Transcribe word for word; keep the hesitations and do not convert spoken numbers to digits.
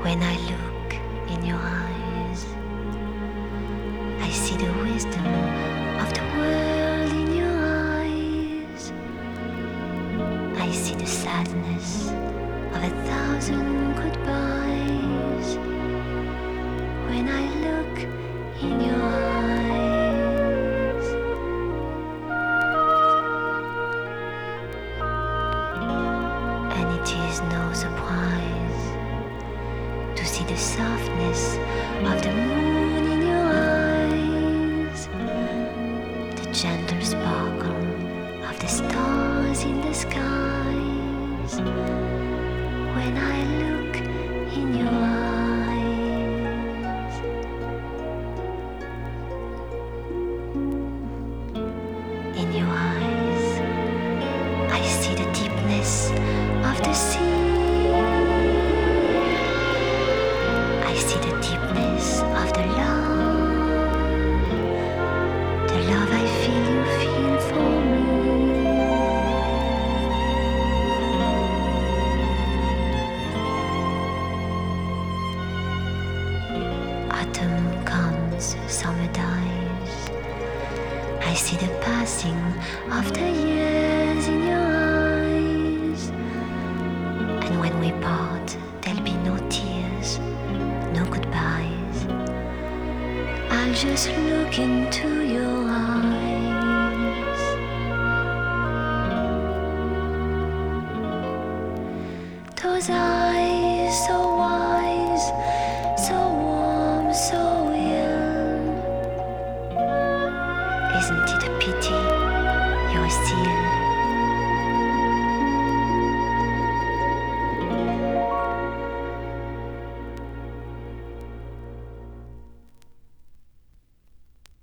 When I look in your eyes, I see the wisdom of the world in your eyes. I see the sadness of a thousand goodbyes. When I look in your eyes, and it is no surprise to see the softness of the moon in your eyes, the gentle sparkle of the stars in the skies. When I look in your eyes, in your eyes, I see the deepness of the sea. I see the deepness of the love, the love I feel you feel for me. Autumn comes, summer dies. I see the passing of the years in your eyes. And when we part, there'll be no tears, no goodbyes. I'll just look into your eyes. Those eyes